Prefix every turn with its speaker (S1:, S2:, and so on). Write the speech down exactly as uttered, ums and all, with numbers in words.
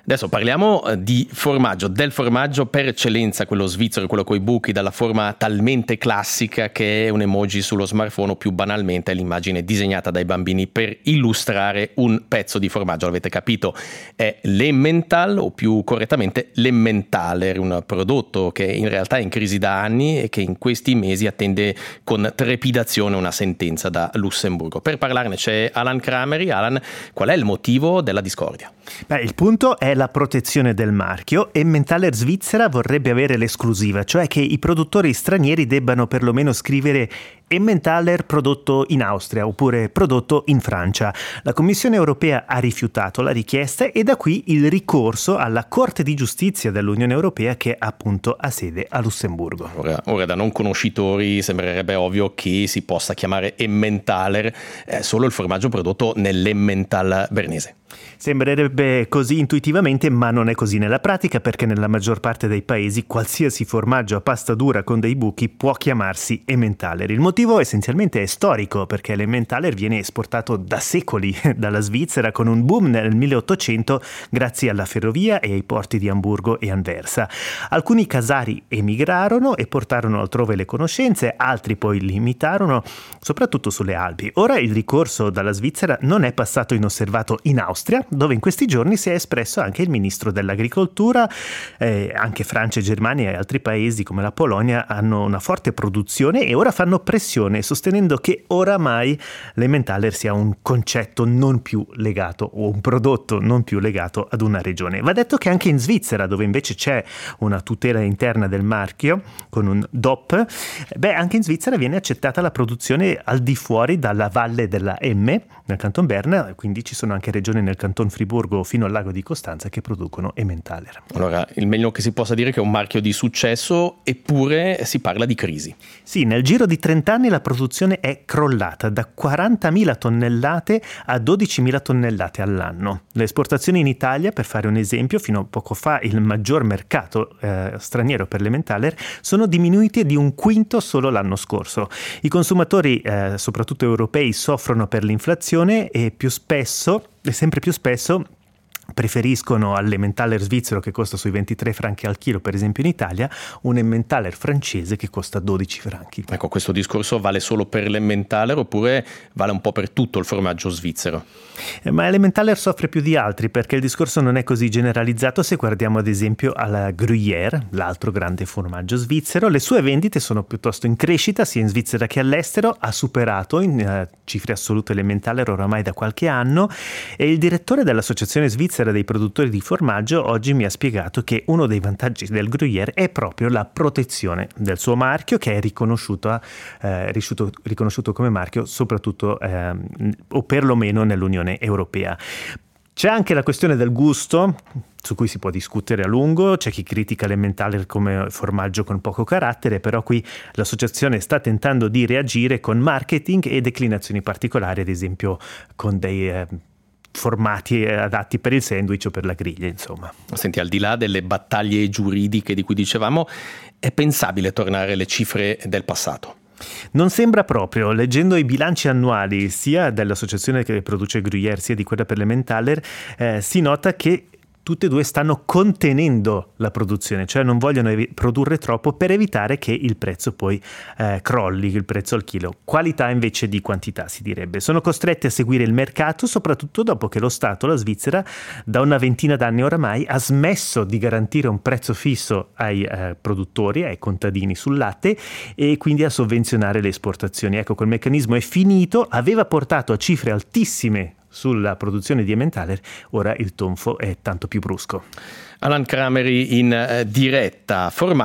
S1: Adesso parliamo di formaggio, del formaggio per eccellenza, quello svizzero, quello coi buchi, dalla forma talmente classica che è un emoji sullo smartphone, o più banalmente è l'immagine disegnata dai bambini per illustrare un pezzo di formaggio. L'avete capito, è l'Emmental, o più correttamente l'Emmentaler, un prodotto che in realtà è in crisi da anni e che in questi mesi attende con trepidazione una sentenza da Lussemburgo. Per parlarne c'è Alan Crameri. Alan, qual è il motivo della discordia?
S2: Beh, il punto è la protezione del marchio. Emmentaler Svizzera vorrebbe avere l'esclusiva, cioè che i produttori stranieri debbano perlomeno scrivere Emmentaler prodotto in Austria oppure prodotto in Francia. La Commissione europea ha rifiutato la richiesta e da qui il ricorso alla Corte di Giustizia dell'Unione Europea, che appunto ha sede a Lussemburgo.
S1: Ora, ora da non conoscitori sembrerebbe ovvio che si possa chiamare Emmentaler eh, solo il formaggio prodotto nell'Emmental bernese.
S2: Sembrerebbe così intuitivamente, ma non è così nella pratica, perché nella maggior parte dei paesi qualsiasi formaggio a pasta dura con dei buchi può chiamarsi Emmentaler. Il motivo essenzialmente è storico, perché l'Emmentaler viene esportato da secoli dalla Svizzera, con un boom nel milleottocento grazie alla ferrovia e ai porti di Amburgo e Anversa. Alcuni casari emigrarono e portarono altrove le conoscenze, altri poi li imitarono, soprattutto sulle Alpi. Ora il ricorso dalla Svizzera non è passato inosservato in Austria, dove in questi giorni si è espresso anche il ministro dell'agricoltura. Eh, anche Francia e Germania e altri paesi come la Polonia hanno una forte produzione e ora fanno pressione, sostenendo che oramai l'Emmentaler sia un concetto non più legato, o un prodotto non più legato ad una regione. Va detto che anche in Svizzera, dove invece c'è una tutela interna del marchio con un D O P, beh, anche in Svizzera viene accettata la produzione al di fuori dalla valle della Emme, nel Canton Berna, quindi ci sono anche regioni nel Canton Friburgo fino al lago di Costanza che producono Emmentaler.
S1: Allora, il meglio che si possa dire che è un marchio di successo, eppure si parla di crisi.
S2: Sì, nel giro di trenta anni la produzione è crollata da quarantamila tonnellate a dodicimila tonnellate all'anno. Le esportazioni in Italia, per fare un esempio, fino a poco fa il maggior mercato eh, straniero per l'Emmentaler, sono diminuite di un quinto solo l'anno scorso. I consumatori, eh, soprattutto europei, soffrono per l'inflazione e più spesso e sempre più spesso preferiscono all'Emmentaler svizzero, che costa sui ventitré franchi al chilo per esempio in Italia, un Emmentaler francese che costa dodici franchi.
S1: Ecco, questo discorso vale solo per l'Emmentaler oppure vale un po' per tutto il formaggio svizzero?
S2: Eh, ma l'Emmentaler soffre più di altri, perché il discorso non è così generalizzato. Se guardiamo ad esempio alla Gruyère, l'altro grande formaggio svizzero, le sue vendite sono piuttosto in crescita sia in Svizzera che all'estero, ha superato in uh, cifre assolute l'Emmentaler oramai da qualche anno, e il direttore dell'Associazione Svizzera dei produttori di formaggio oggi mi ha spiegato che uno dei vantaggi del Gruyère è proprio la protezione del suo marchio, che è riconosciuto, eh, riconosciuto, riconosciuto come marchio soprattutto eh, o perlomeno nell'Unione Europea. C'è anche la questione del gusto, su cui si può discutere a lungo. C'è chi critica l'Emmentaler come formaggio con poco carattere, però qui l'associazione sta tentando di reagire con marketing e declinazioni particolari, ad esempio con dei eh, formati adatti per il sandwich o per la griglia, insomma.
S1: Senti, al di là delle battaglie giuridiche di cui dicevamo, è pensabile tornare alle cifre del passato?
S2: Non sembra proprio. Leggendo i bilanci annuali sia dell'associazione che produce Gruyère sia di quella per l'Emmentaler, eh, si nota che tutte e due stanno contenendo la produzione, cioè non vogliono evi- produrre troppo per evitare che il prezzo poi eh, crolli, il prezzo al chilo. Qualità invece di quantità, si direbbe. Sono costretti a seguire il mercato, soprattutto dopo che lo Stato, la Svizzera, da una ventina d'anni oramai ha smesso di garantire un prezzo fisso ai eh, produttori, ai contadini sul latte, e quindi a sovvenzionare le esportazioni. Ecco, quel meccanismo è finito, aveva portato a cifre altissime sulla produzione di Emmentaler, ora il tonfo è tanto più brusco.
S1: Alan Crameri in eh, diretta. Formaggio